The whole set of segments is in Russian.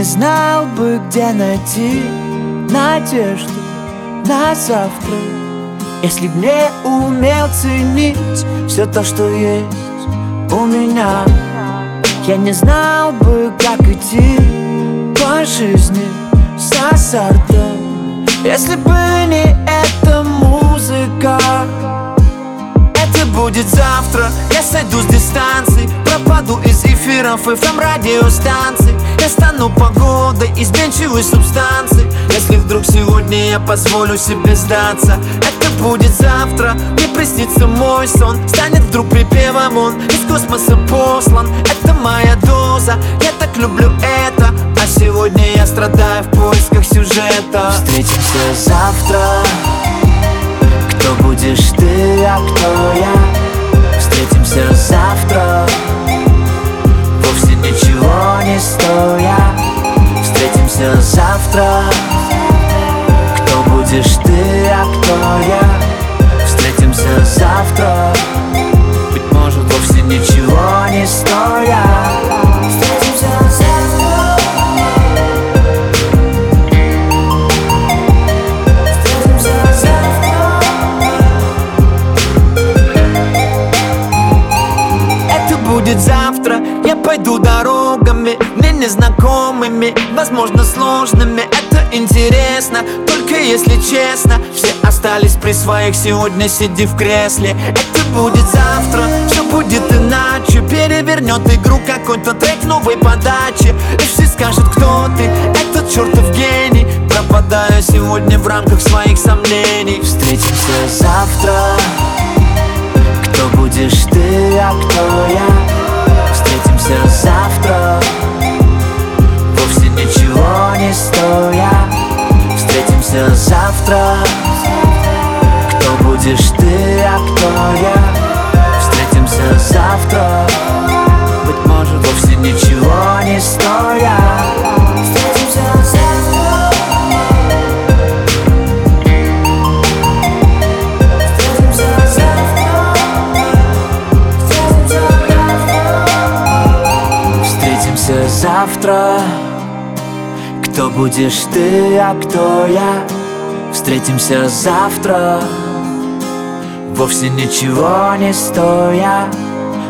знал бы, где найти надежду на завтра, если б не умел ценить все то, что есть у меня. Я не знал бы, как идти по жизни с азартом, если бы не эта музыка. Это будет завтра, я сойду с дистанции, пропаду из эфиров FM радиостанций. Я стану погодой изменчивой субстанции, если вдруг сегодня я позволю себе сдаться. Это будет завтра, мне приснится мой сон, станет вдруг припевом он, из космоса послан. Это моя доза, я так люблю это, а сегодня я страдаю в поисках сюжета. Встретимся завтра, кто будешь ты, а кто я? Встретимся завтра, вовсе ничего не стоя. Встретимся завтра, кто будешь ты, а кто я? Встретимся завтра, быть может, вовсе ничего не стоя. Встретимся завтра. Будет завтра, я пойду дорогами, мне незнакомыми, возможно сложными. Это интересно, только если честно. Все остались при своих, сегодня сиди в кресле. Это будет завтра, все будет иначе. Перевернет игру какой-то трек новой подачи, и все скажут, кто ты, этот чертов гений. Пропадаю сегодня в рамках своих сомнений. Встретимся завтра, кто будешь ты, а кто я? Встретимся завтра, вовсе ничего не стоя. Встретимся завтра, кто будешь ты, а кто я? Встретимся завтра, быть может, вовсе ничего не стоя. Встретимся завтра. Завтра, кто будешь ты, а кто я? Встретимся завтра, вовсе ничего не стоя.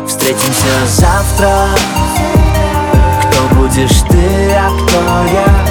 Встретимся завтра, кто будешь ты, а кто я?